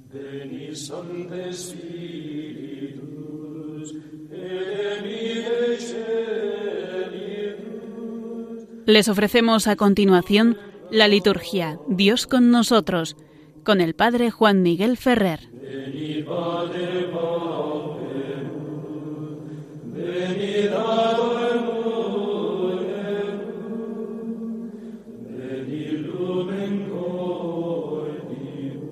Veni Sancte Spiritus, et emite Celibus. Les ofrecemos a continuación la liturgia Dios con nosotros, con el Padre Juan Miguel Ferrer. Veni Pater Pauperum, veni Dator Munerum, veni Lumen Cordium.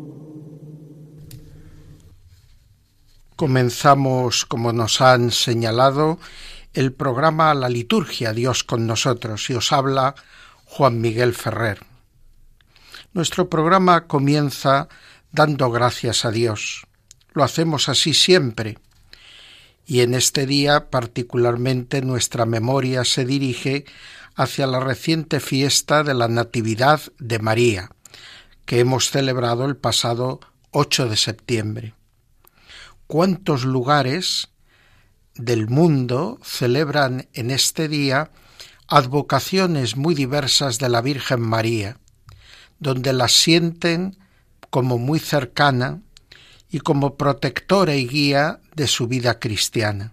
Comenzamos, como nos han señalado, el programa La Liturgia Dios con nosotros, y os habla Juan Miguel Ferrer. Nuestro programa comienza dando gracias a Dios. Lo hacemos así siempre, y en este día particularmente nuestra memoria se dirige hacia la reciente fiesta de la Natividad de María, que hemos celebrado el pasado 8 de septiembre. ¿Cuántos lugares del mundo celebran en este día advocaciones muy diversas de la Virgen María, donde la sienten como muy cercana y como protectora y guía de su vida cristiana?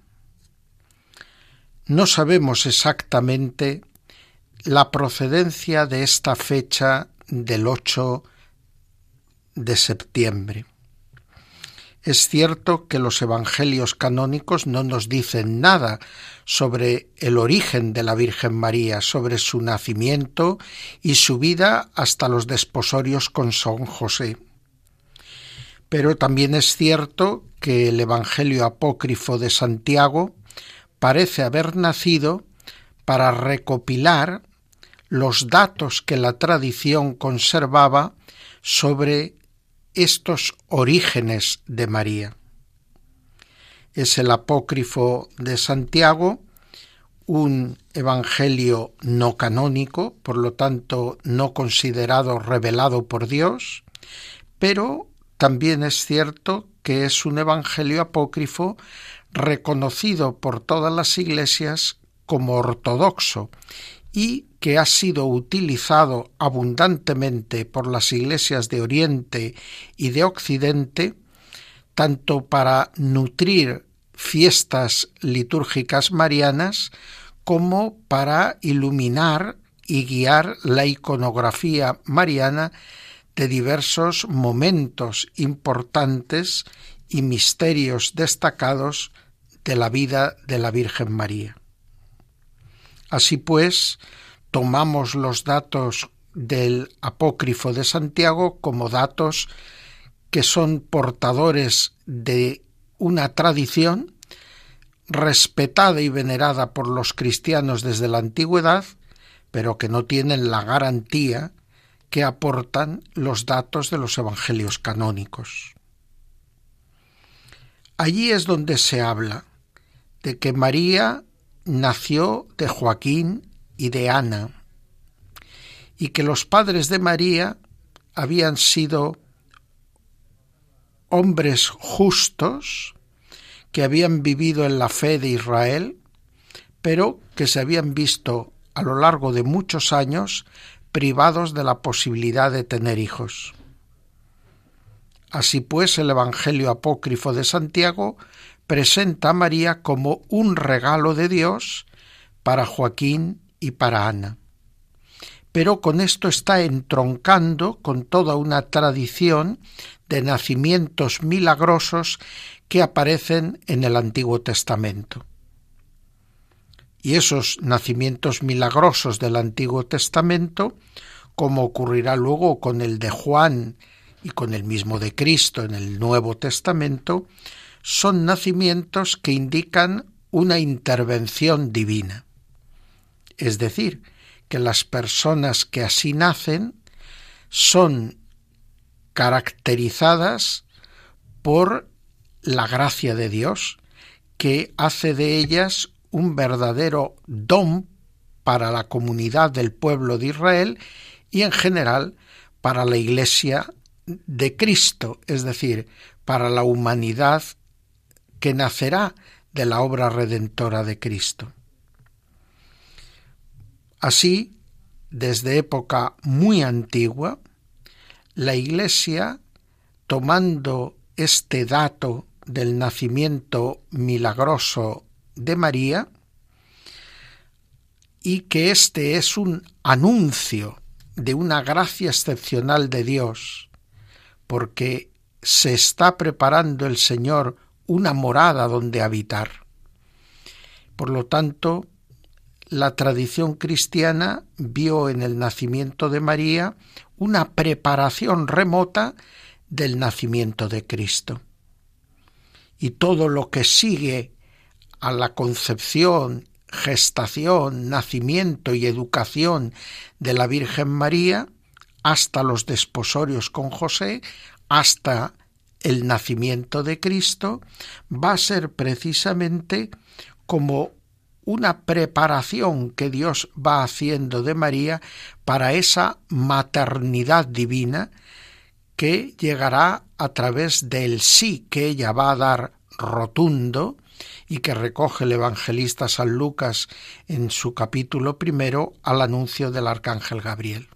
No sabemos exactamente la procedencia de esta fecha del 8 de septiembre. Es cierto que los evangelios canónicos no nos dicen nada sobre el origen de la Virgen María, sobre su nacimiento y su vida hasta los desposorios con San José. Pero también es cierto que el Evangelio apócrifo de Santiago parece haber nacido para recopilar los datos que la tradición conservaba sobre estos orígenes de María. Es el apócrifo de Santiago, un evangelio no canónico, por lo tanto no considerado revelado por Dios, pero también es cierto que es un evangelio apócrifo reconocido por todas las iglesias como ortodoxo y que ha sido utilizado abundantemente por las iglesias de Oriente y de Occidente, tanto para nutrir fiestas litúrgicas marianas como para iluminar y guiar la iconografía mariana de diversos momentos importantes y misterios destacados de la vida de la Virgen María. Así pues, tomamos los datos del apócrifo de Santiago como datos que son portadores de una tradición respetada y venerada por los cristianos desde la antigüedad, pero que no tienen la garantía que aportan los datos de los evangelios canónicos. Allí es donde se habla de que María nació de Joaquín y de Ana, y que los padres de María habían sido hombres justos que habían vivido en la fe de Israel, pero que se habían visto a lo largo de muchos años privados de la posibilidad de tener hijos. Así pues, el Evangelio apócrifo de Santiago presenta a María como un regalo de Dios para Joaquín y para Ana. Pero con esto está entroncando con toda una tradición de nacimientos milagrosos que aparecen en el Antiguo Testamento. Y esos nacimientos milagrosos del Antiguo Testamento, como ocurrirá luego con el de Juan y con el mismo de Cristo en el Nuevo Testamento, son nacimientos que indican una intervención divina. Es decir, que las personas que así nacen son caracterizadas por la gracia de Dios, que hace de ellas un verdadero don para la comunidad del pueblo de Israel y en general para la Iglesia de Cristo, es decir, para la humanidad que nacerá de la obra redentora de Cristo. Así, desde época muy antigua, la Iglesia tomando este dato del nacimiento milagroso de María, y que este es un anuncio de una gracia excepcional de Dios, porque se está preparando el Señor una morada donde habitar. Por lo tanto, la tradición cristiana vio en el nacimiento de María una preparación remota del nacimiento de Cristo. Y todo lo que sigue a la concepción, gestación, nacimiento y educación de la Virgen María, hasta los desposorios con José, hasta el nacimiento de Cristo, va a ser precisamente como una preparación que Dios va haciendo de María para esa maternidad divina que llegará a través del sí que ella va a dar rotundo y que recoge el evangelista San Lucas en su capítulo 1 al anuncio del arcángel Gabriel.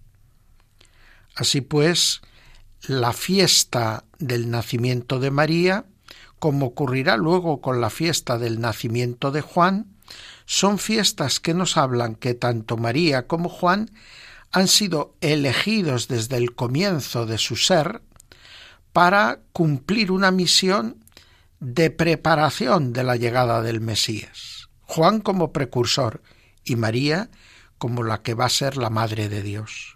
Así pues, la fiesta del nacimiento de María, como ocurrirá luego con la fiesta del nacimiento de Juan, son fiestas que nos hablan que tanto María como Juan han sido elegidos desde el comienzo de su ser para cumplir una misión de preparación de la llegada del Mesías. Juan como precursor y María como la que va a ser la Madre de Dios.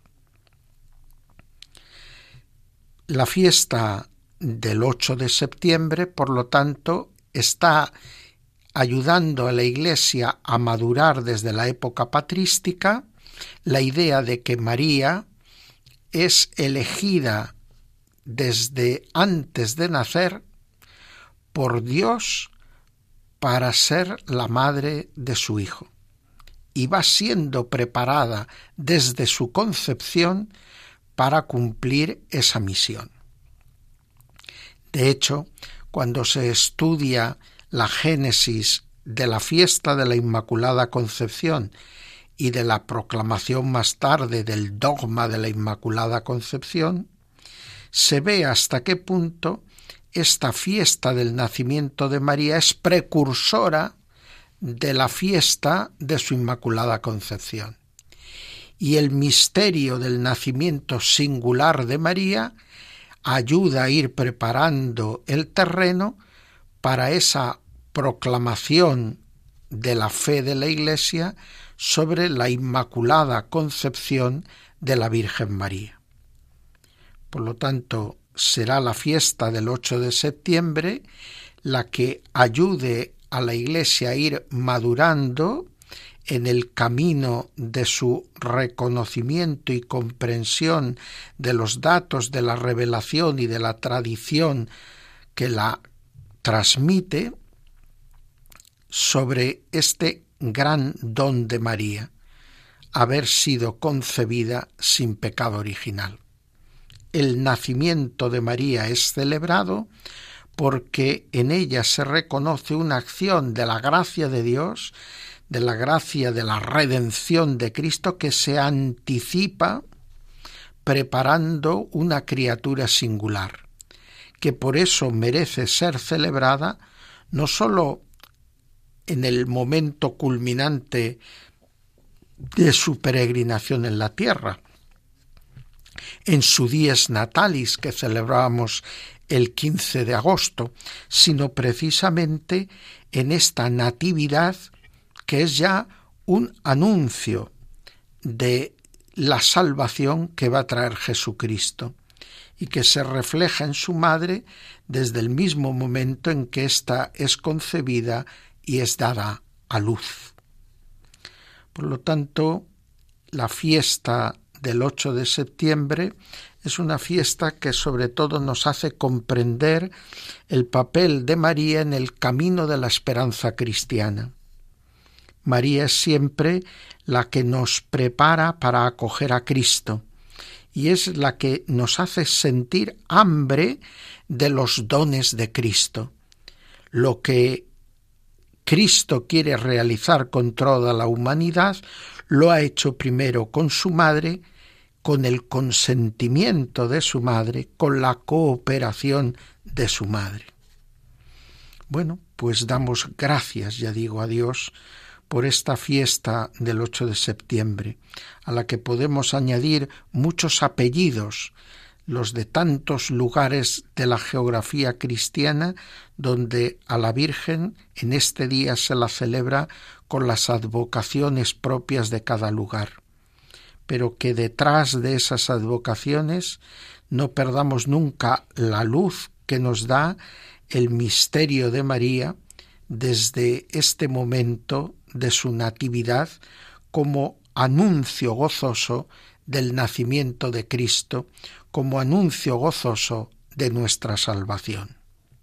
La fiesta del 8 de septiembre, por lo tanto, está ayudando a la Iglesia a madurar desde la época patrística la idea de que María es elegida desde antes de nacer por Dios para ser la madre de su Hijo, y va siendo preparada desde su concepción para cumplir esa misión. De hecho, cuando se estudia la génesis de la fiesta de la Inmaculada Concepción y de la proclamación más tarde del dogma de la Inmaculada Concepción, se ve hasta qué punto esta fiesta del nacimiento de María es precursora de la fiesta de su Inmaculada Concepción. Y el misterio del nacimiento singular de María ayuda a ir preparando el terreno para esa proclamación de la fe de la Iglesia sobre la Inmaculada Concepción de la Virgen María. Por lo tanto, será la fiesta del 8 de septiembre la que ayude a la Iglesia a ir madurando en el camino de su reconocimiento y comprensión de los datos de la revelación y de la tradición que la transmite sobre este gran don de María, haber sido concebida sin pecado original. El nacimiento de María es celebrado porque en ella se reconoce una acción de la gracia de Dios, de la gracia de la redención de Cristo que se anticipa preparando una criatura singular, que por eso merece ser celebrada no sólo en el momento culminante de su peregrinación en la tierra, en su dies natalis que celebramos el 15 de agosto, sino precisamente en esta natividad que es ya un anuncio de la salvación que va a traer Jesucristo y que se refleja en su madre desde el mismo momento en que ésta es concebida y es dada a luz. Por lo tanto, la fiesta del 8 de septiembre es una fiesta que sobre todo nos hace comprender el papel de María en el camino de la esperanza cristiana. María es siempre la que nos prepara para acoger a Cristo y es la que nos hace sentir hambre de los dones de Cristo. Lo que Cristo quiere realizar con toda la humanidad lo ha hecho primero con su madre, con el consentimiento de su madre, con la cooperación de su madre. Bueno, pues damos gracias, ya digo, a Dios por esta fiesta del 8 de septiembre, a la que podemos añadir muchos apellidos, los de tantos lugares de la geografía cristiana, donde a la Virgen en este día se la celebra con las advocaciones propias de cada lugar. Pero que detrás de esas advocaciones no perdamos nunca la luz que nos da el misterio de María desde este momento de su natividad como anuncio gozoso del nacimiento de Cristo, como anuncio gozoso de nuestra salvación.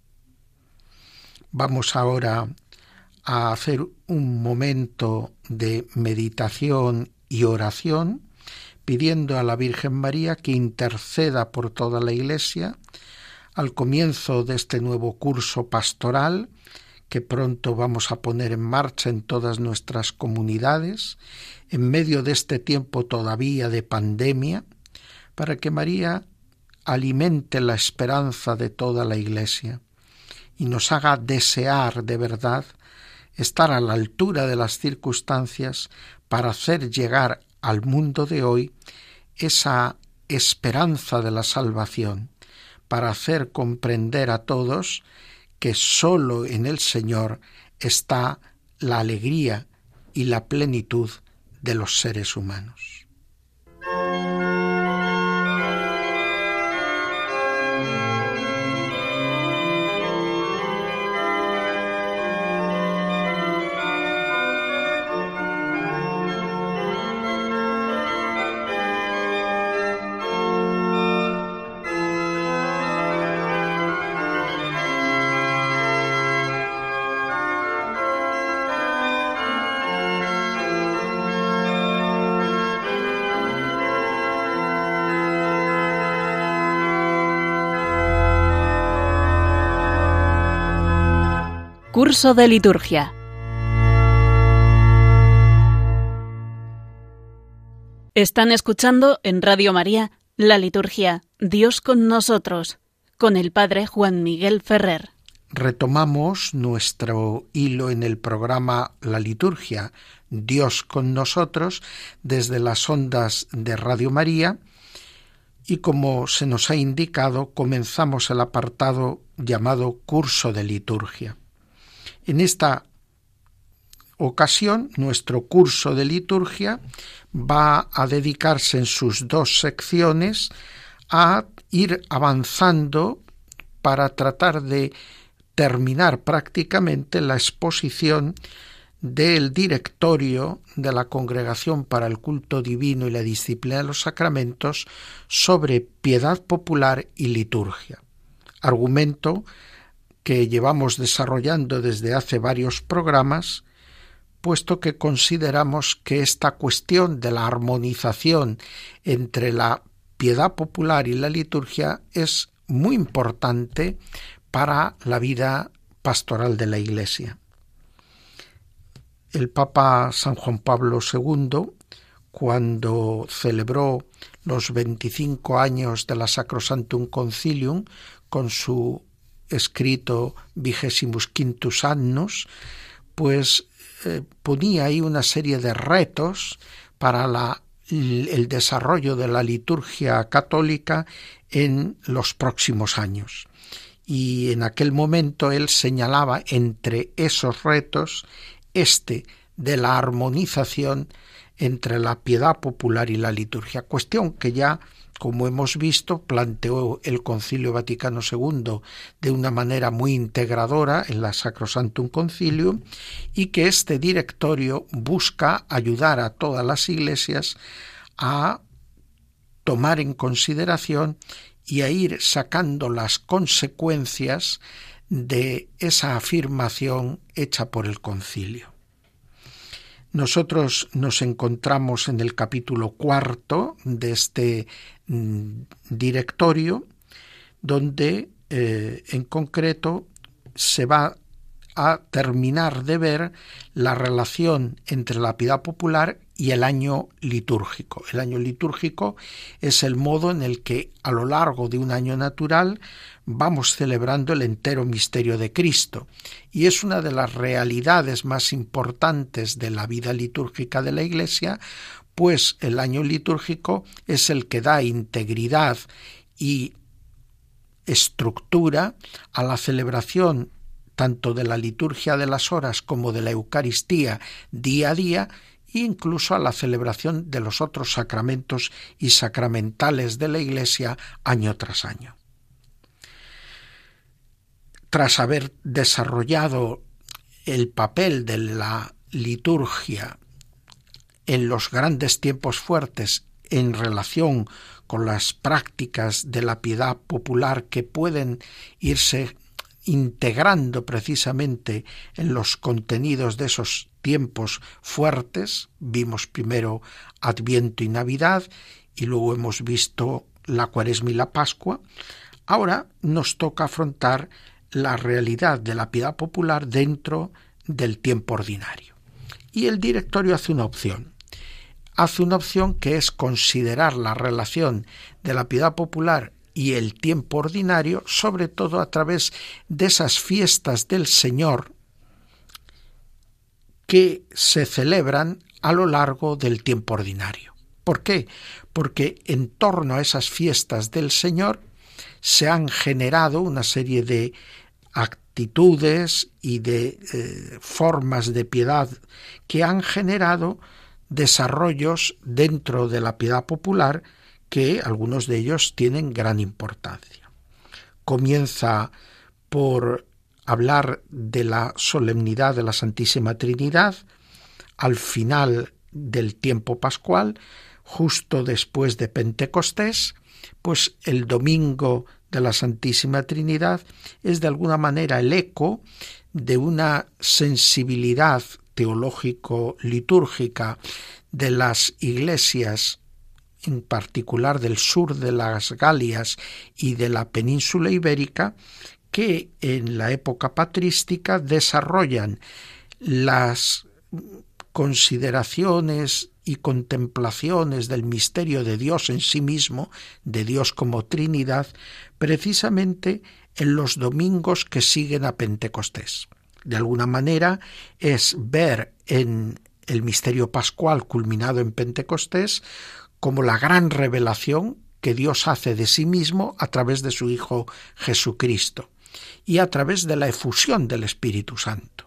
Vamos ahora a hacer un momento de meditación y oración, pidiendo a la Virgen María que interceda por toda la Iglesia al comienzo de este nuevo curso pastoral que pronto vamos a poner en marcha en todas nuestras comunidades, en medio de este tiempo todavía de pandemia, para que María alimente la esperanza de toda la Iglesia y nos haga desear de verdad estar a la altura de las circunstancias para hacer llegar al mundo de hoy esa esperanza de la salvación, para hacer comprender a todos que sólo en el Señor está la alegría y la plenitud de los seres humanos. Curso de liturgia. Están escuchando en Radio María la liturgia Dios con nosotros, con el Padre Juan Miguel Ferrer. Retomamos nuestro hilo en el programa La Liturgia Dios con nosotros desde las ondas de Radio María y, como se nos ha indicado, comenzamos el apartado llamado Curso de Liturgia. En esta ocasión, nuestro curso de liturgia va a dedicarse en sus dos secciones a ir avanzando para tratar de terminar prácticamente la exposición del directorio de la Congregación para el Culto Divino y la Disciplina de los Sacramentos sobre piedad popular y liturgia, argumento que llevamos desarrollando desde hace varios programas, puesto que consideramos que esta cuestión de la armonización entre la piedad popular y la liturgia es muy importante para la vida pastoral de la Iglesia. El Papa San Juan Pablo II, cuando celebró los 25 años de la Sacrosanctum Concilium con su escrito Vigesimус Quintus Annus, pues ponía ahí una serie de retos para el desarrollo de la liturgia católica en los próximos años. Y en aquel momento él señalaba entre esos retos de la armonización entre la piedad popular y la liturgia, cuestión que ya, como hemos visto, planteó el Concilio Vaticano II de una manera muy integradora en la Sacrosanctum Concilium y que este directorio busca ayudar a todas las iglesias a tomar en consideración y a ir sacando las consecuencias de esa afirmación hecha por el concilio. Nosotros nos encontramos en el capítulo 4 de este directorio, donde en concreto se va a terminar de ver la relación entre la piedad popular y el año litúrgico. El año litúrgico es el modo en el que a lo largo de un año natural vamos celebrando el entero misterio de Cristo, y es una de las realidades más importantes de la vida litúrgica de la Iglesia, pues el año litúrgico es el que da integridad y estructura a la celebración tanto de la liturgia de las horas como de la Eucaristía día a día, e incluso a la celebración de los otros sacramentos y sacramentales de la Iglesia año tras año. Tras haber desarrollado el papel de la liturgia en los grandes tiempos fuertes en relación con las prácticas de la piedad popular que pueden irse integrando precisamente en los contenidos de esos tiempos fuertes, vimos primero Adviento y Navidad y luego hemos visto la Cuaresma y la Pascua, ahora nos toca afrontar la realidad de la piedad popular dentro del tiempo ordinario. Y el directorio hace una opción. Hace una opción que es considerar la relación de la piedad popular y el tiempo ordinario, sobre todo a través de esas fiestas del Señor que se celebran a lo largo del tiempo ordinario. ¿Por qué? Porque en torno a esas fiestas del Señor se han generado una serie de actitudes y de formas de piedad que han generado desarrollos dentro de la piedad popular que algunos de ellos tienen gran importancia. Comienza por hablar de la solemnidad de la Santísima Trinidad al final del tiempo pascual, justo después de Pentecostés, pues el domingo de la Santísima Trinidad es de alguna manera el eco de una sensibilidad teológico-litúrgica de las iglesias, en particular del sur de las Galias y de la península ibérica, que en la época patrística desarrollan las consideraciones y contemplaciones del misterio de Dios en sí mismo, de Dios como Trinidad, precisamente en los domingos que siguen a Pentecostés. De alguna manera es ver en el misterio pascual culminado en Pentecostés como la gran revelación que Dios hace de sí mismo a través de su Hijo Jesucristo y a través de la efusión del Espíritu Santo.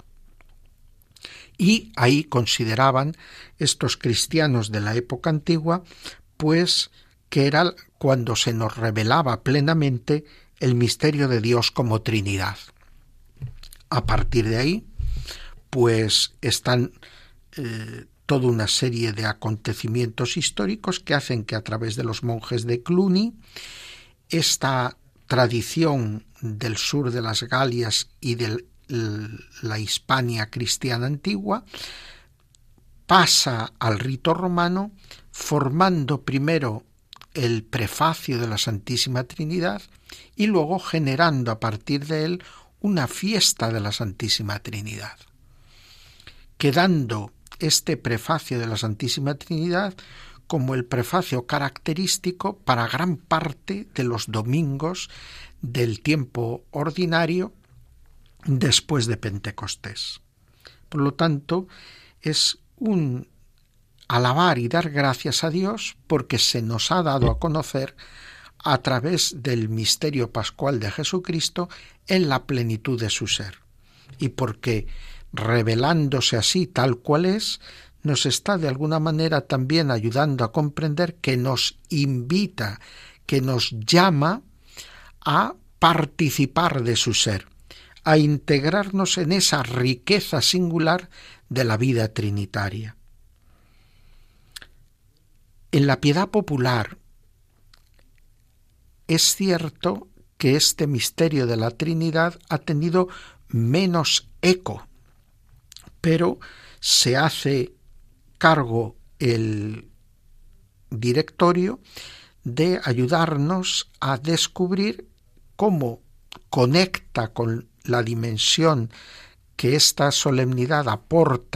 Y ahí consideraban estos cristianos de la época antigua, pues que era cuando se nos revelaba plenamente el misterio de Dios como Trinidad. A partir de ahí, pues están toda una serie de acontecimientos históricos que hacen que a través de los monjes de Cluny esta tradición del sur de las Galias y de la Hispania cristiana antigua pasa al rito romano, formando primero el prefacio de la Santísima Trinidad y luego generando a partir de él una fiesta de la Santísima Trinidad, quedando este prefacio de la Santísima Trinidad como el prefacio característico para gran parte de los domingos del tiempo ordinario después de Pentecostés. Por lo tanto, es un alabar y dar gracias a Dios porque se nos ha dado a conocer a través del misterio pascual de Jesucristo en la plenitud de su ser, y porque revelándose así tal cual es, nos está de alguna manera también ayudando a comprender que nos invita, que nos llama a participar de su ser, a integrarnos en esa riqueza singular de la vida trinitaria. En la piedad popular es cierto que este misterio de la Trinidad ha tenido menos eco, pero se hace cargo el directorio de ayudarnos a descubrir cómo conecta con la dimensión que esta solemnidad aporta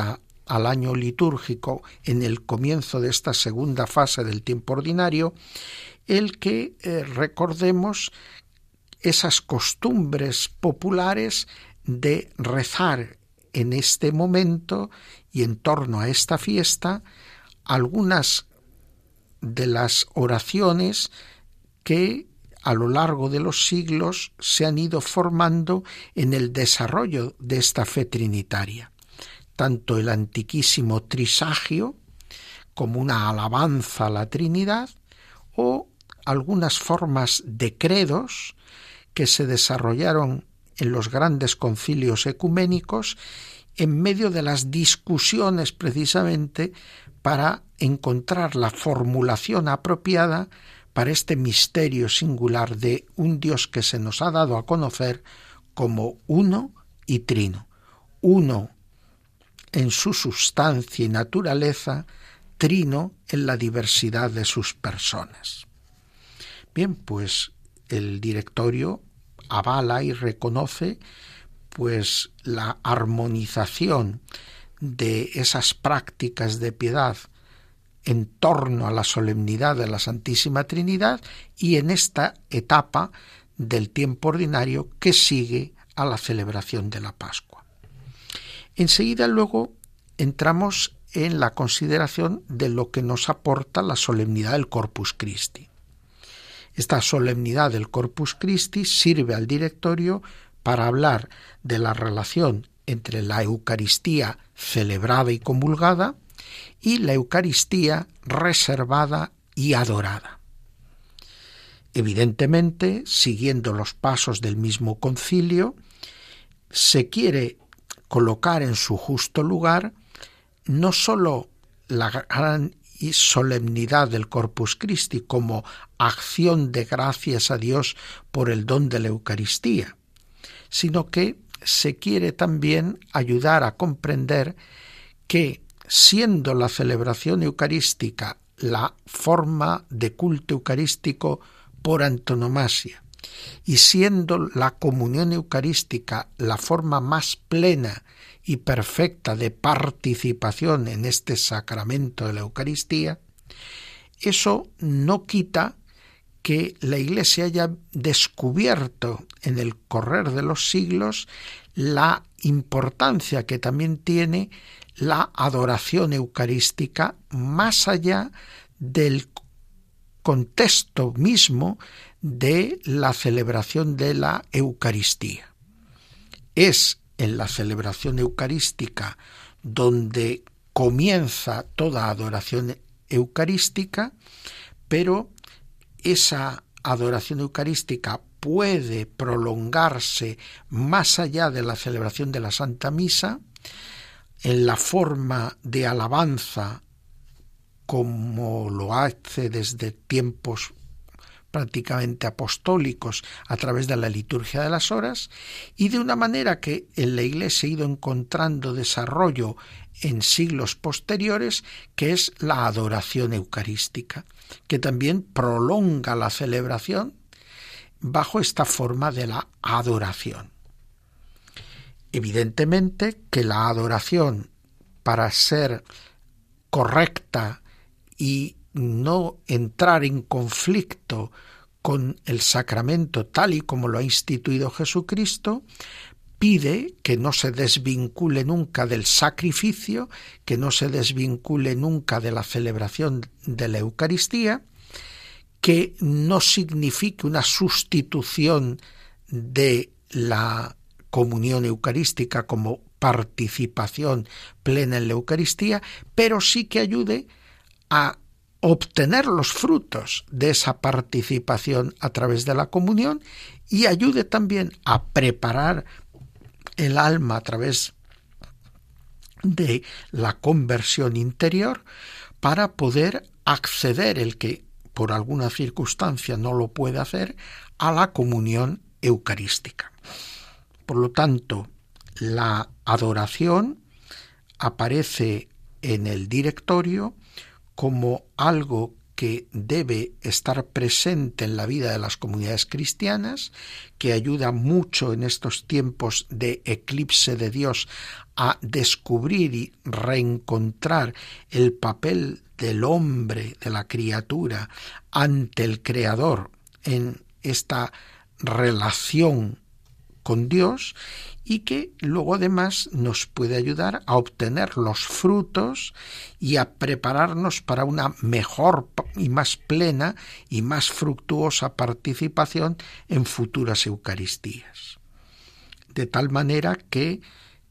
al año litúrgico en el comienzo de esta segunda fase del tiempo ordinario, el que recordemos esas costumbres populares de rezar en este momento y en torno a esta fiesta algunas de las oraciones que a lo largo de los siglos se han ido formando en el desarrollo de esta fe trinitaria. Tanto el antiquísimo Trisagio, como una alabanza a la Trinidad, o algunas formas de credos que se desarrollaron en los grandes concilios ecuménicos en medio de las discusiones precisamente para encontrar la formulación apropiada para este misterio singular de un Dios que se nos ha dado a conocer como uno y trino, uno en su sustancia y naturaleza, trino en la diversidad de sus personas. Bien, pues el directorio avala y reconoce pues la armonización de esas prácticas de piedad en torno a la solemnidad de la Santísima Trinidad y en esta etapa del tiempo ordinario que sigue a la celebración de la Pascua. Enseguida luego entramos en la consideración de lo que nos aporta la solemnidad del Corpus Christi. Esta solemnidad del Corpus Christi sirve al directorio para hablar de la relación entre la Eucaristía celebrada y comulgada y la Eucaristía reservada y adorada. Evidentemente, siguiendo los pasos del mismo concilio, se quiere colocar en su justo lugar no sólo la gran solemnidad del Corpus Christi como acción de gracias a Dios por el don de la Eucaristía, sino que se quiere también ayudar a comprender que, siendo la celebración eucarística la forma de culto eucarístico por antonomasia, y siendo la comunión eucarística la forma más plena y perfecta de participación en este sacramento de la Eucaristía, eso no quita que la Iglesia haya descubierto en el correr de los siglos la importancia que también tiene la adoración eucarística más allá del contexto mismo de la celebración de la Eucaristía. Es en la celebración eucarística donde comienza toda adoración eucarística, pero esa adoración eucarística puede prolongarse más allá de la celebración de la Santa Misa, en la forma de alabanza, como lo hace desde tiempos prácticamente apostólicos a través de la liturgia de las horas, y de una manera que en la Iglesia ha ido encontrando desarrollo en siglos posteriores, que es la adoración eucarística, que también prolonga la celebración bajo esta forma de la adoración. Evidentemente que la adoración, para ser correcta y no entrar en conflicto con el sacramento tal y como lo ha instituido Jesucristo, pide que no se desvincule nunca del sacrificio, que no se desvincule nunca de la celebración de la Eucaristía, que no signifique una sustitución de la comunión eucarística como participación plena en la Eucaristía, pero sí que ayude a obtener los frutos de esa participación a través de la comunión y ayude también a preparar el alma a través de la conversión interior para poder acceder, el que por alguna circunstancia no lo puede hacer, a la comunión eucarística. Por lo tanto, la adoración aparece en el directorio como algo que debe estar presente en la vida de las comunidades cristianas, que ayuda mucho en estos tiempos de eclipse de Dios a descubrir y reencontrar el papel del hombre, de la criatura, ante el Creador en esta relación con Dios, y que luego además nos puede ayudar a obtener los frutos y a prepararnos para una mejor y más plena y más fructuosa participación en futuras Eucaristías. De tal manera que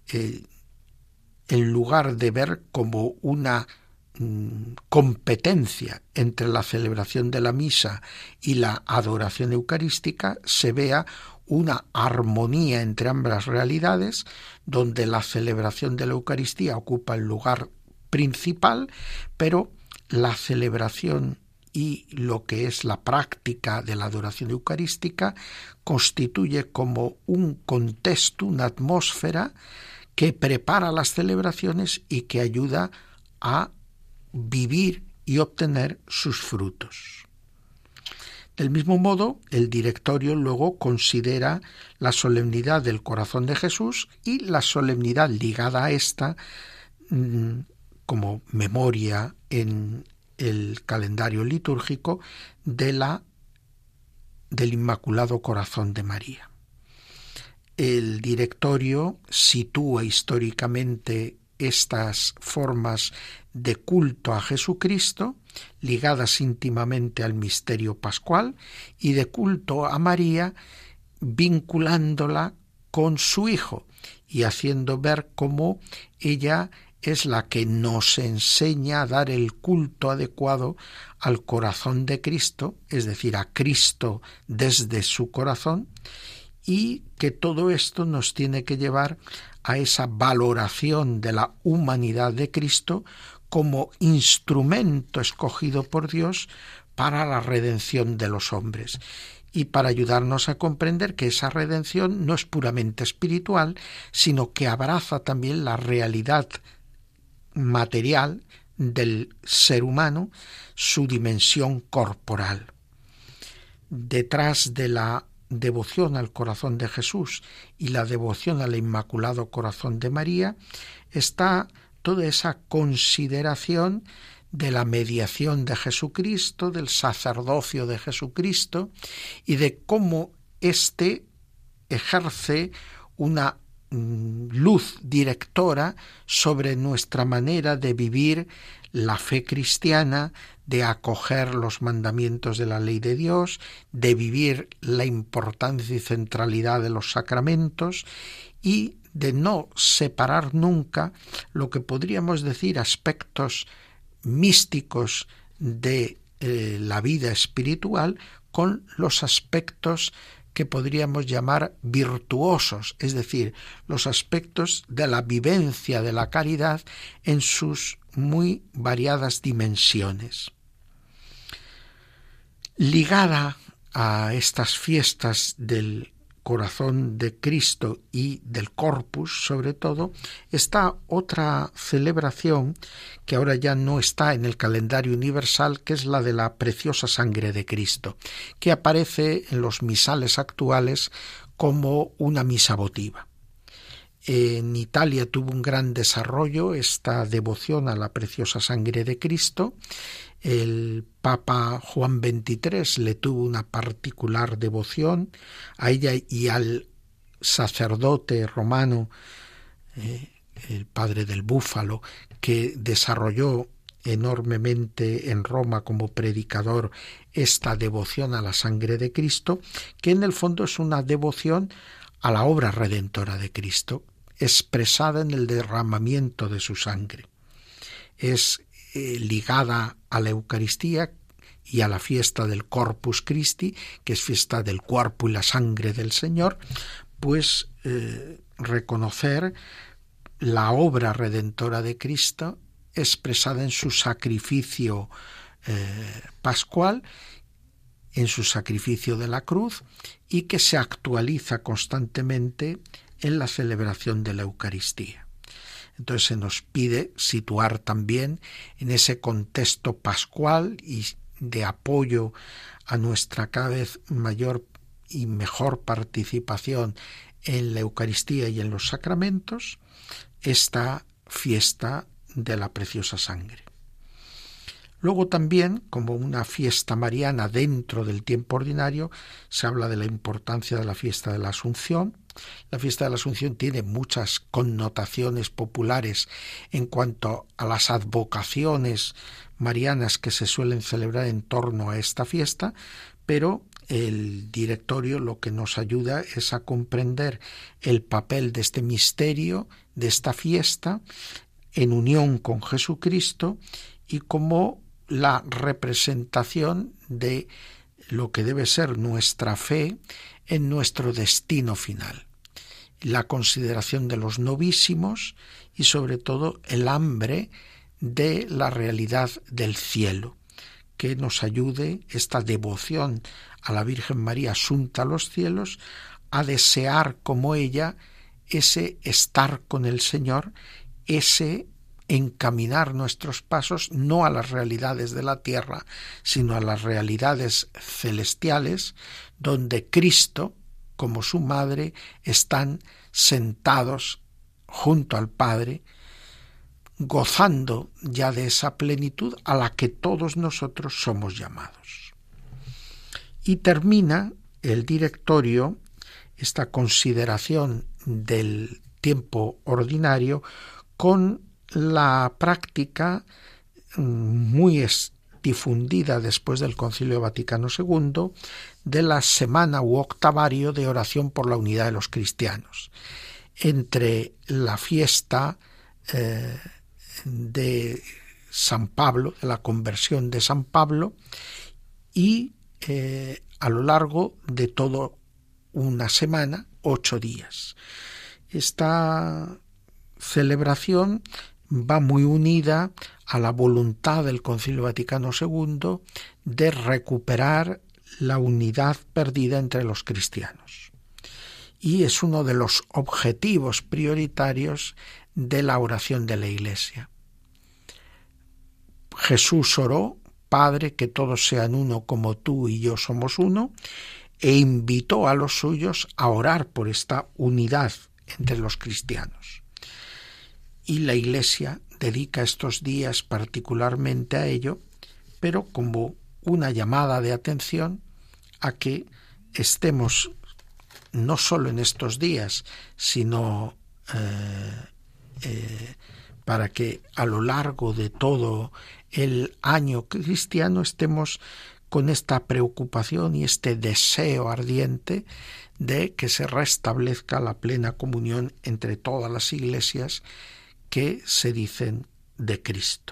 en lugar de ver como una competencia entre la celebración de la misa y la adoración eucarística, se vea una armonía entre ambas realidades, donde la celebración de la Eucaristía ocupa el lugar principal, pero la celebración y lo que es la práctica de la adoración eucarística constituye como un contexto, una atmósfera que prepara las celebraciones y que ayuda a vivir y obtener sus frutos. Del mismo modo, el directorio luego considera la solemnidad del corazón de Jesús y la solemnidad ligada a esta como memoria en el calendario litúrgico del Inmaculado Corazón de María. El directorio sitúa históricamente estas formas de culto a Jesucristo, ligadas íntimamente al misterio pascual, y de culto a María, vinculándola con su Hijo y haciendo ver cómo ella es la que nos enseña a dar el culto adecuado al corazón de Cristo, es decir, a Cristo desde su corazón, y que todo esto nos tiene que llevar a esa valoración de la humanidad de Cristo como instrumento escogido por Dios para la redención de los hombres, y para ayudarnos a comprender que esa redención no es puramente espiritual, sino que abraza también la realidad material del ser humano, su dimensión corporal. Detrás de la devoción al corazón de Jesús y la devoción al Inmaculado Corazón de María está toda esa consideración de la mediación de Jesucristo, del sacerdocio de Jesucristo, y de cómo éste ejerce una luz directora sobre nuestra manera de vivir la fe cristiana, de acoger los mandamientos de la ley de Dios, de vivir la importancia y centralidad de los sacramentos y de no separar nunca lo que podríamos decir aspectos místicos de la vida espiritual con los aspectos que podríamos llamar virtuosos, es decir, los aspectos de la vivencia de la caridad en sus muy variadas dimensiones. Ligada a estas fiestas del corazón de Cristo y del Corpus, sobre todo, está otra celebración que ahora ya no está en el calendario universal, que es la de la preciosa sangre de Cristo, que aparece en los misales actuales como una misa votiva. En Italia tuvo un gran desarrollo esta devoción a la preciosa sangre de Cristo. El Papa Juan XXIII le tuvo una particular devoción a ella y al sacerdote romano, el padre del Búfalo, que desarrolló enormemente en Roma como predicador esta devoción a la sangre de Cristo, que en el fondo es una devoción a la obra redentora de Cristo, expresada en el derramamiento de su sangre. Es ligada a la Eucaristía y a la fiesta del Corpus Christi, que es fiesta del cuerpo y la sangre del Señor, pues reconocer la obra redentora de Cristo expresada en su sacrificio pascual, en su sacrificio de la cruz, y que se actualiza constantemente en la celebración de la Eucaristía. Entonces se nos pide situar también en ese contexto pascual y de apoyo a nuestra cada vez mayor y mejor participación en la Eucaristía y en los sacramentos, esta fiesta de la preciosa sangre. Luego también, como una fiesta mariana dentro del tiempo ordinario, se habla de la importancia de la fiesta de la Asunción. La fiesta de la Asunción tiene muchas connotaciones populares en cuanto a las advocaciones marianas que se suelen celebrar en torno a esta fiesta, pero el directorio lo que nos ayuda es a comprender el papel de este misterio, de esta fiesta, en unión con Jesucristo y como la representación de lo que debe ser nuestra fe en nuestro destino final. La consideración de los novísimos y sobre todo el hambre de la realidad del cielo, que nos ayude esta devoción a la Virgen María asunta a los cielos, a desear como ella ese estar con el Señor, ese encaminar nuestros pasos no a las realidades de la tierra, sino a las realidades celestiales, donde Cristo, como su madre, están sentados junto al Padre, gozando ya de esa plenitud a la que todos nosotros somos llamados. Y termina el directorio esta consideración del tiempo ordinario con la práctica muy difundida después del Concilio Vaticano II de la semana u octavario de oración por la unidad de los cristianos. Entre la fiesta de San Pablo, de la conversión de San Pablo, y a lo largo de toda una semana, 8 días. Esta celebración va muy unida a la voluntad del Concilio Vaticano II de recuperar la unidad perdida entre los cristianos. Y es uno de los objetivos prioritarios de la oración de la Iglesia. Jesús oró: Padre, que todos sean uno como tú y yo somos uno, e invitó a los suyos a orar por esta unidad entre los cristianos. Y la Iglesia dedica estos días particularmente a ello, pero como una llamada de atención a que estemos no solo en estos días, sino para que a lo largo de todo el año cristiano estemos con esta preocupación y este deseo ardiente de que se restablezca la plena comunión entre todas las iglesias que se dicen de Cristo.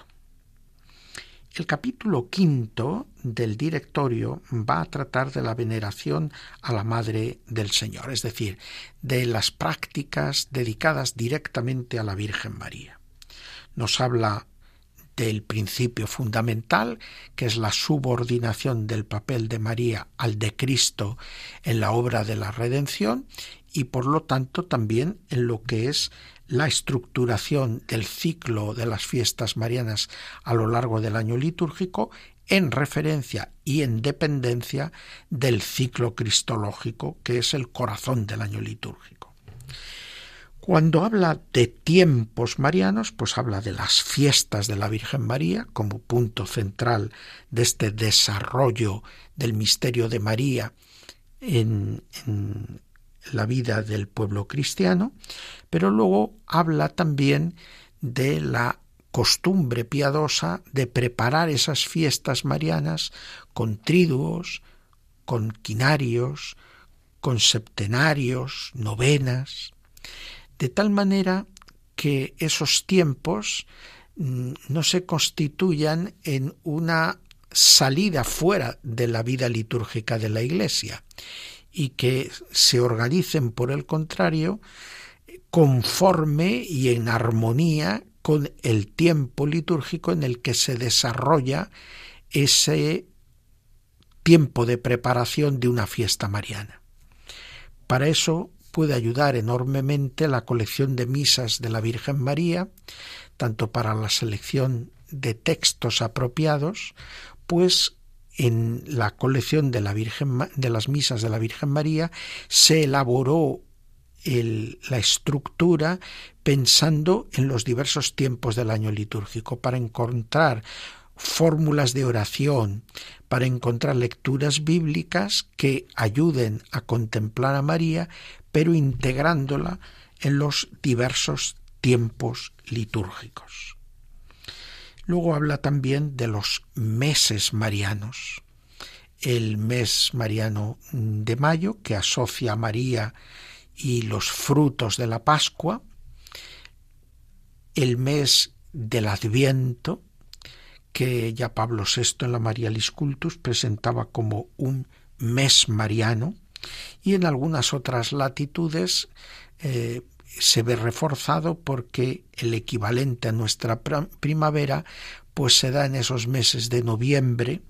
El capítulo 5 del directorio va a tratar de la veneración a la Madre del Señor, es decir, de las prácticas dedicadas directamente a la Virgen María. Nos habla del principio fundamental, que es la subordinación del papel de María al de Cristo en la obra de la redención, y por lo tanto también en lo que es la estructuración del ciclo de las fiestas marianas a lo largo del año litúrgico, en referencia y en dependencia del ciclo cristológico, que es el corazón del año litúrgico. Cuando habla de tiempos marianos, pues habla de las fiestas de la Virgen María como punto central de este desarrollo del misterio de María en la vida del pueblo cristiano, pero luego habla también de la costumbre piadosa de preparar esas fiestas marianas con triduos, con quinarios, con septenarios, novenas, de tal manera que esos tiempos no se constituyan en una salida fuera de la vida litúrgica de la Iglesia y que se organicen, por el contrario, conforme y en armonía con el tiempo litúrgico en el que se desarrolla ese tiempo de preparación de una fiesta mariana. Para eso puede ayudar enormemente la colección de misas de la Virgen María, tanto para la selección de textos apropiados, pues en la colección de las misas de la Virgen María se elaboró la estructura pensando en los diversos tiempos del año litúrgico, para encontrar fórmulas de oración, para encontrar lecturas bíblicas que ayuden a contemplar a María, pero integrándola en los diversos tiempos litúrgicos. Luego habla también de los meses marianos. El mes mariano de mayo, que asocia a María y los frutos de la Pascua. El mes del Adviento, que ya Pablo VI en la Marialis Cultus presentaba como un mes mariano, y en algunas otras latitudes se ve reforzado porque el equivalente a nuestra primavera pues se da en esos meses de noviembre,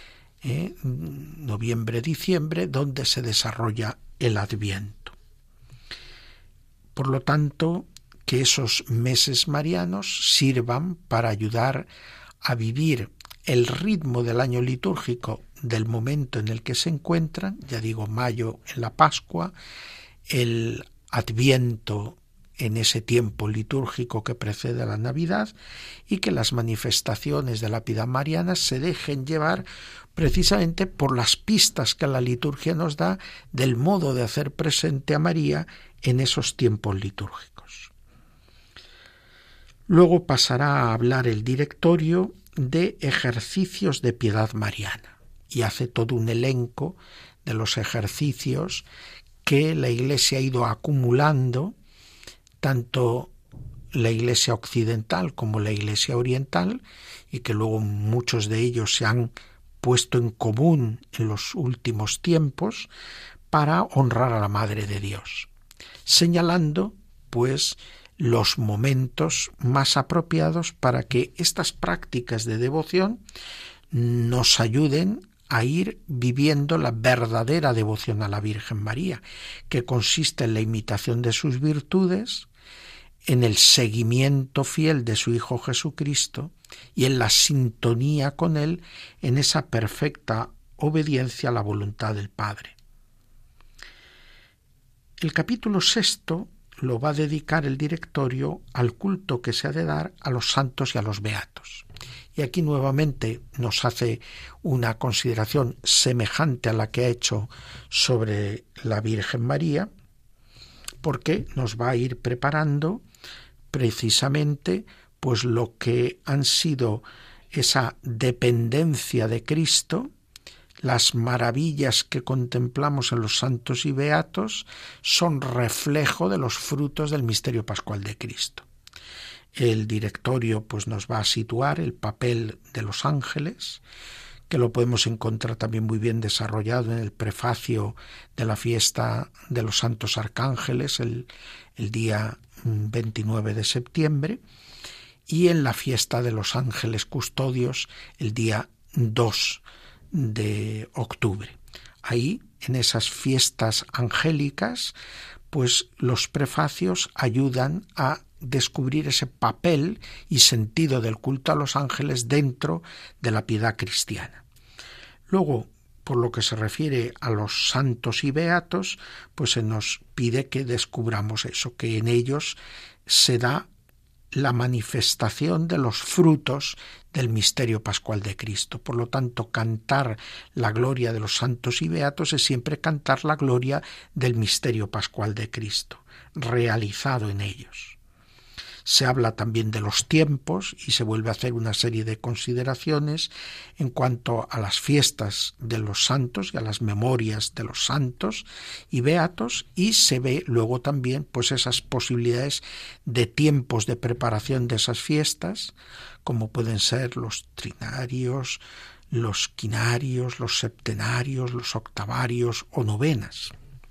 noviembre-diciembre, donde se desarrolla el Adviento. Por lo tanto, que esos meses marianos sirvan para ayudar a vivir el ritmo del año litúrgico del momento en el que se encuentran, ya digo, mayo en la Pascua, el Adviento en ese tiempo litúrgico que precede a la Navidad, y que las manifestaciones de la piedad mariana se dejen llevar precisamente por las pistas que la liturgia nos da del modo de hacer presente a María en esos tiempos litúrgicos. Luego pasará a hablar el directorio de ejercicios de piedad mariana y hace todo un elenco de los ejercicios que la Iglesia ha ido acumulando, tanto la Iglesia occidental como la Iglesia oriental, y que luego muchos de ellos se han puesto en común en los últimos tiempos para honrar a la Madre de Dios, señalando pues los momentos más apropiados para que estas prácticas de devoción nos ayuden a ir viviendo la verdadera devoción a la Virgen María, que consiste en la imitación de sus virtudes, en el seguimiento fiel de su Hijo Jesucristo y en la sintonía con Él en esa perfecta obediencia a la voluntad del Padre. El capítulo 6 lo va a dedicar el directorio al culto que se ha de dar a los santos y a los beatos. Y aquí nuevamente nos hace una consideración semejante a la que ha hecho sobre la Virgen María, porque nos va a ir preparando precisamente pues lo que han sido esa dependencia de Cristo. Las maravillas que contemplamos en los santos y beatos son reflejo de los frutos del misterio pascual de Cristo. El directorio pues nos va a situar el papel de los ángeles, que lo podemos encontrar también muy bien desarrollado en el prefacio de la fiesta de los santos arcángeles, el día 29 de septiembre, y en la fiesta de los ángeles custodios, el día 2 de octubre. Ahí, en esas fiestas angélicas, pues los prefacios ayudan a descubrir ese papel y sentido del culto a los ángeles dentro de la piedad cristiana. Luego, por lo que se refiere a los santos y beatos, pues se nos pide que descubramos eso, que en ellos se da la manifestación de los frutos del misterio pascual de Cristo. Por lo tanto, cantar la gloria de los santos y beatos es siempre cantar la gloria del misterio pascual de Cristo, realizado en ellos. Se habla también de los tiempos y se vuelve a hacer una serie de consideraciones en cuanto a las fiestas de los santos y a las memorias de los santos y beatos, y se ve luego también pues esas posibilidades de tiempos de preparación de esas fiestas, como pueden ser los trinarios, los quinarios, los septenarios, los octavarios o novenas,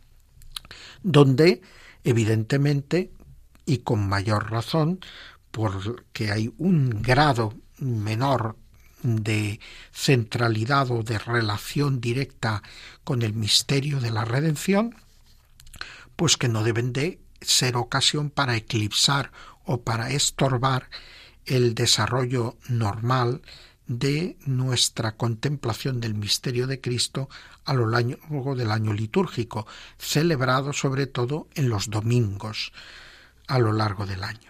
donde evidentemente y con mayor razón, porque hay un grado menor de centralidad o de relación directa con el misterio de la redención, pues que no deben de ser ocasión para eclipsar o para estorbar el desarrollo normal de nuestra contemplación del misterio de Cristo a lo largo del año litúrgico, celebrado sobre todo en los domingos a lo largo del año.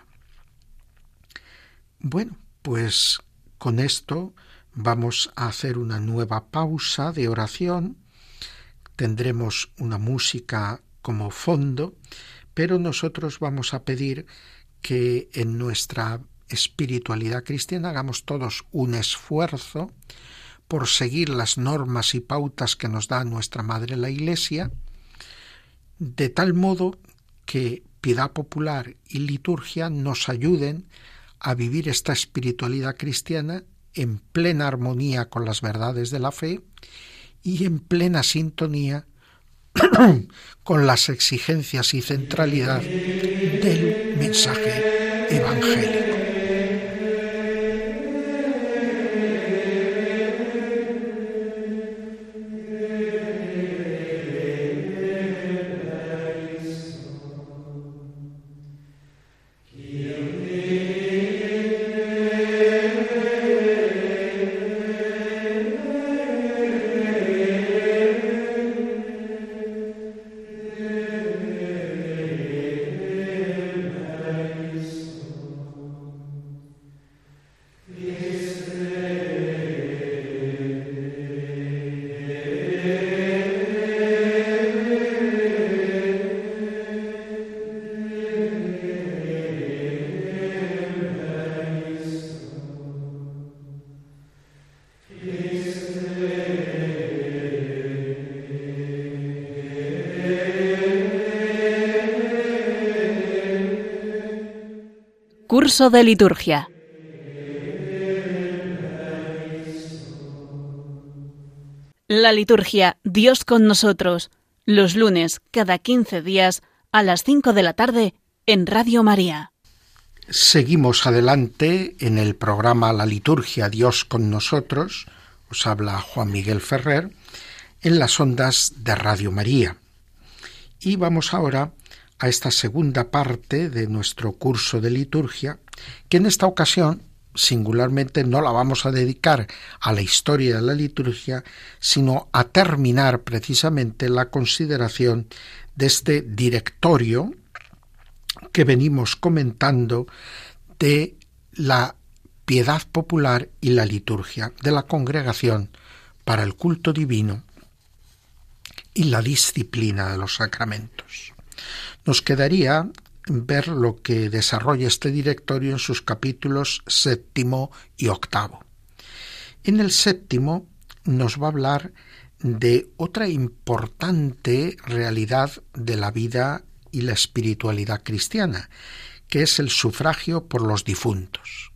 Bueno, pues con esto vamos a hacer una nueva pausa de oración. Tendremos una música como fondo, pero nosotros vamos a pedir que en nuestra espiritualidad cristiana hagamos todos un esfuerzo por seguir las normas y pautas que nos da nuestra Madre la Iglesia, de tal modo que piedad popular y liturgia nos ayuden a vivir esta espiritualidad cristiana en plena armonía con las verdades de la fe y en plena sintonía con las exigencias y centralidad del mensaje evangélico. Curso de liturgia. La liturgia Dios con nosotros, los lunes cada 15 días a las 5 de la tarde en Radio María. Seguimos adelante en el programa La liturgia Dios con nosotros. Os habla Juan Miguel Ferrer en las ondas de Radio María. Y vamos ahora a esta segunda parte de nuestro curso de liturgia, que en esta ocasión singularmente no la vamos a dedicar a la historia de la liturgia, sino a terminar precisamente la consideración de este directorio que venimos comentando de la piedad popular y la liturgia, de la Congregación para el Culto Divino y la disciplina de los sacramentos. Nos quedaría ver lo que desarrolla este directorio en sus capítulos 7º y 8º. En el 7º nos va a hablar de otra importante realidad de la vida y la espiritualidad cristiana, que es el sufragio por los difuntos.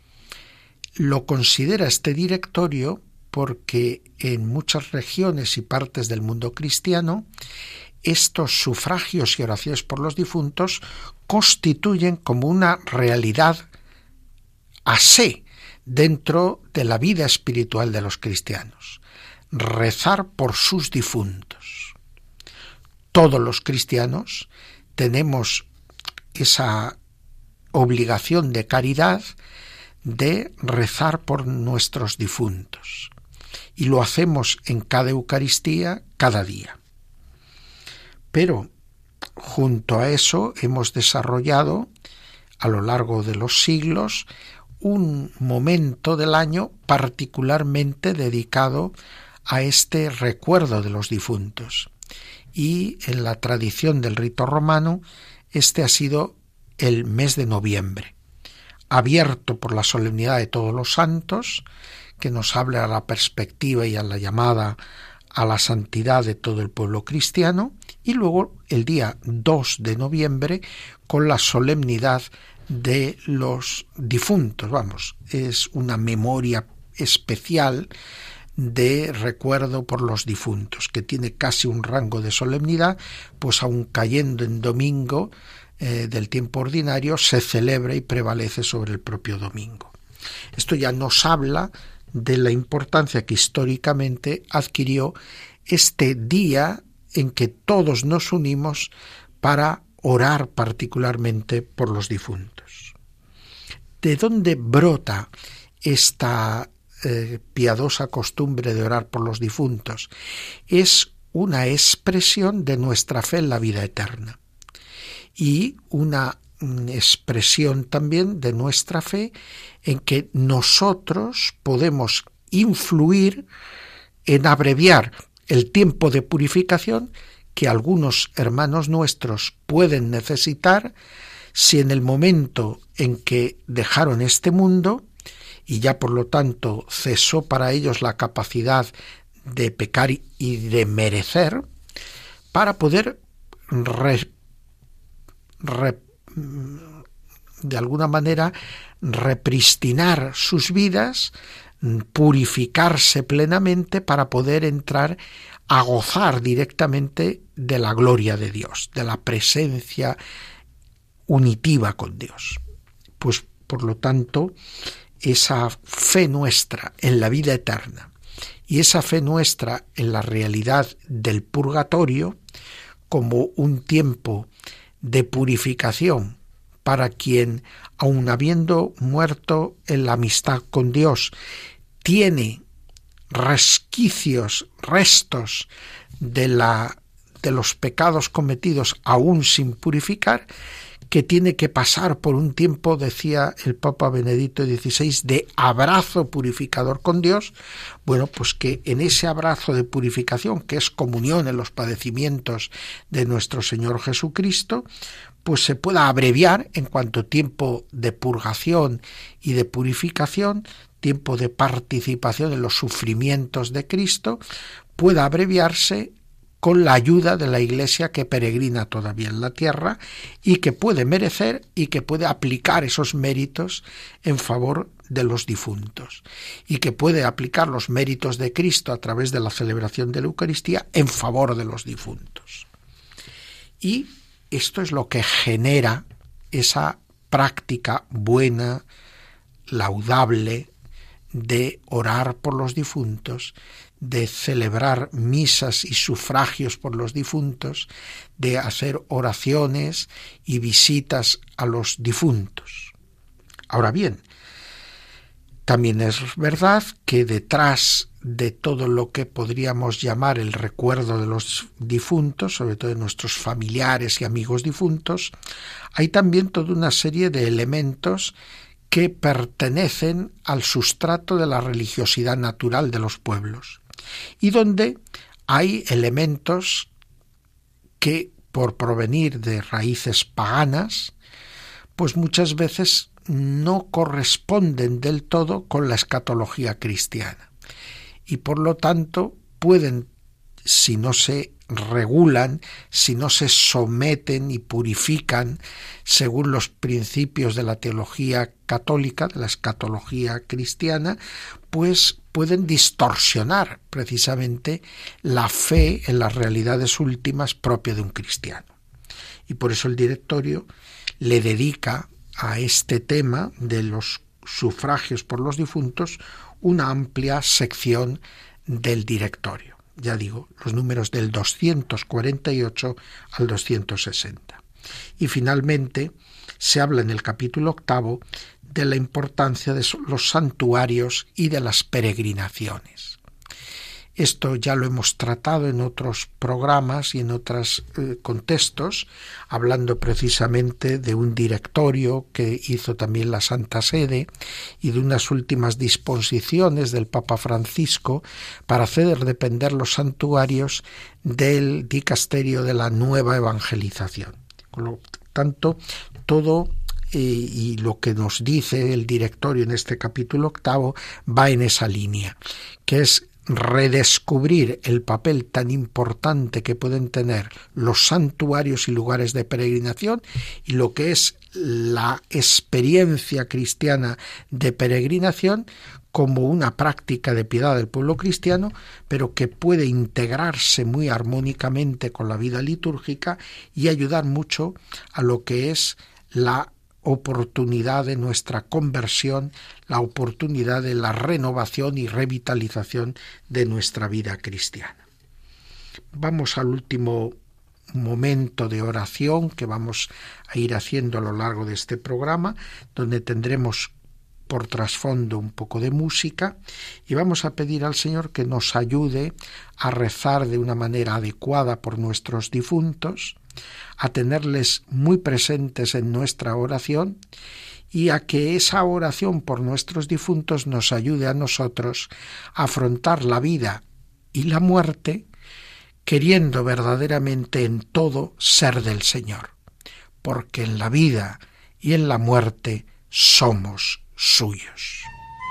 Lo considera este directorio porque en muchas regiones y partes del mundo cristiano estos sufragios y oraciones por los difuntos constituyen como una realidad a sé dentro de la vida espiritual de los cristianos. Rezar por sus difuntos. Todos los cristianos tenemos esa obligación de caridad de rezar por nuestros difuntos. Y lo hacemos en cada Eucaristía, cada día. Pero junto a eso hemos desarrollado a lo largo de los siglos un momento del año particularmente dedicado a este recuerdo de los difuntos. Y en la tradición del rito romano, este ha sido el mes de noviembre, abierto por la solemnidad de todos los santos, que nos habla a la perspectiva y a la llamada a la santidad de todo el pueblo cristiano, y luego el día 2 de noviembre con la solemnidad de los difuntos. Es una memoria especial de recuerdo por los difuntos, que tiene casi un rango de solemnidad, pues aun cayendo en domingo del tiempo ordinario, se celebra y prevalece sobre el propio domingo. Esto ya nos habla de la importancia que históricamente adquirió este día en que todos nos unimos para orar particularmente por los difuntos. ¿De dónde brota esta piadosa costumbre de orar por los difuntos, es una expresión de nuestra fe en la vida eterna y una expresión también de nuestra fe en que nosotros podemos influir en abreviar el tiempo de purificación que algunos hermanos nuestros pueden necesitar si en el momento en que dejaron este mundo y ya por lo tanto cesó para ellos la capacidad de pecar y de merecer, para poder de alguna manera repristinar sus vidas, purificarse plenamente para poder entrar a gozar directamente de la gloria de Dios, de la presencia unitiva con Dios. Pues por lo tanto, esa fe nuestra en la vida eterna y esa fe nuestra en la realidad del purgatorio como un tiempo de purificación para quien, aun habiendo muerto en la amistad con Dios, tiene resquicios, restos de los pecados cometidos aún sin purificar, que tiene que pasar por un tiempo, decía el Papa Benedicto XVI, de abrazo purificador con Dios. Bueno, pues que en ese abrazo de purificación, que es comunión en los padecimientos de nuestro Señor Jesucristo, pues se pueda abreviar en cuanto tiempo de purgación y de purificación, tiempo de participación en los sufrimientos de Cristo, pueda abreviarse con la ayuda de la Iglesia que peregrina todavía en la tierra y que puede merecer y que puede aplicar esos méritos en favor de los difuntos y que puede aplicar los méritos de Cristo a través de la celebración de la Eucaristía en favor de los difuntos. Y esto es lo que genera esa práctica buena, laudable, de orar por los difuntos, de celebrar misas y sufragios por los difuntos, de hacer oraciones y visitas a los difuntos. Ahora bien, también es verdad que detrás de todo lo que podríamos llamar el recuerdo de los difuntos, sobre todo de nuestros familiares y amigos difuntos, hay también toda una serie de elementos que pertenecen al sustrato de la religiosidad natural de los pueblos y donde hay elementos que, por provenir de raíces paganas, pues muchas veces no corresponden del todo con la escatología cristiana y por lo tanto pueden, si no se regulan, si no se someten y purifican según los principios de la teología católica, de la escatología cristiana, pues pueden distorsionar precisamente la fe en las realidades últimas propia de un cristiano. Y por eso el directorio le dedica a este tema de los sufragios por los difuntos una amplia sección del directorio. Ya digo, los números del 248 al 260. Y finalmente se habla en el capítulo 8 de la importancia de los santuarios y de las peregrinaciones. Esto ya lo hemos tratado en otros programas y en otros contextos, hablando precisamente de un directorio que hizo también la Santa Sede y de unas últimas disposiciones del Papa Francisco para hacer depender los santuarios del dicasterio de la nueva evangelización. Con lo tanto, todo y lo que nos dice el directorio en este capítulo 8 va en esa línea, que es redescubrir el papel tan importante que pueden tener los santuarios y lugares de peregrinación y lo que es la experiencia cristiana de peregrinación como una práctica de piedad del pueblo cristiano, pero que puede integrarse muy armónicamente con la vida litúrgica y ayudar mucho a lo que es la oportunidad de nuestra conversión, la oportunidad de la renovación y revitalización de nuestra vida cristiana. Vamos al último momento de oración que vamos a ir haciendo a lo largo de este programa, donde tendremos por trasfondo un poco de música y vamos a pedir al Señor que nos ayude a rezar de una manera adecuada por nuestros difuntos, a tenerles muy presentes en nuestra oración y a que esa oración por nuestros difuntos nos ayude a nosotros a afrontar la vida y la muerte queriendo verdaderamente en todo ser del Señor, porque en la vida y en la muerte somos suyos.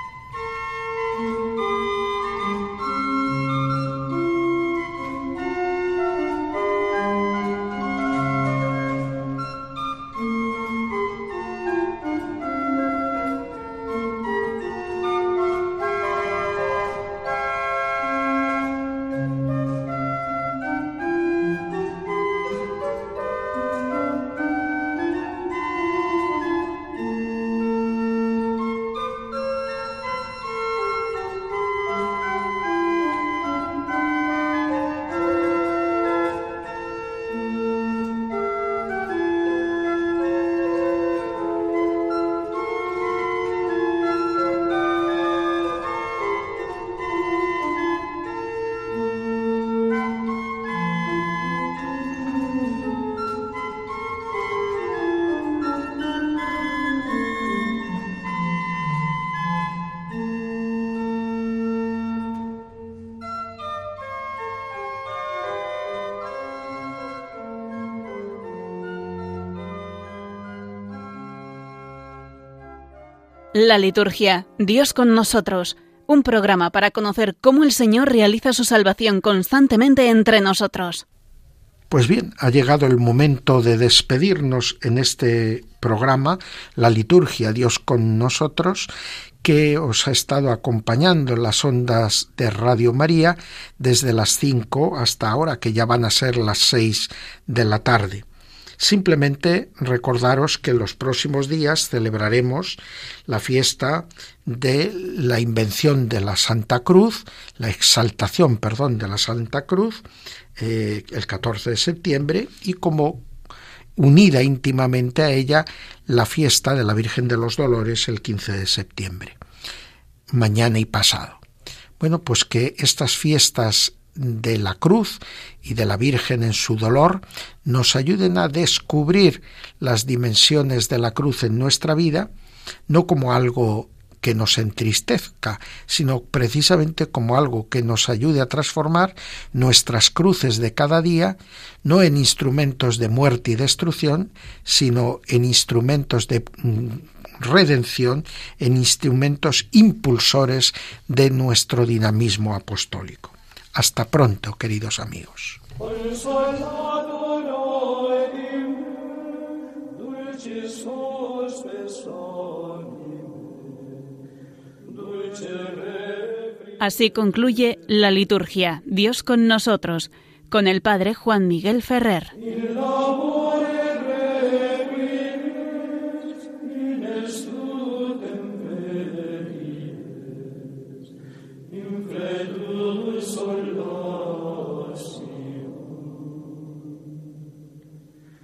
La liturgia, Dios con nosotros, un programa para conocer cómo el Señor realiza su salvación constantemente entre nosotros. Pues bien, ha llegado el momento de despedirnos en este programa, la liturgia, Dios con nosotros, que os ha estado acompañando en las ondas de Radio María desde las 5 hasta ahora, que ya van a ser las 6 de la tarde. Simplemente recordaros que en los próximos días celebraremos la fiesta de la invención de la Santa Cruz, la exaltación, de la Santa Cruz, el 14 de septiembre, y como unida íntimamente a ella la fiesta de la Virgen de los Dolores el 15 de septiembre, mañana y pasado. Bueno, pues que estas fiestas de la cruz y de la Virgen en su dolor nos ayuden a descubrir las dimensiones de la cruz en nuestra vida, no como algo que nos entristezca, sino precisamente como algo que nos ayude a transformar nuestras cruces de cada día, no en instrumentos de muerte y destrucción, sino en instrumentos de redención, en instrumentos impulsores de nuestro dinamismo apostólico. Hasta pronto, queridos amigos. Así concluye la liturgia, Dios con nosotros, con el Padre Juan Miguel Ferrer.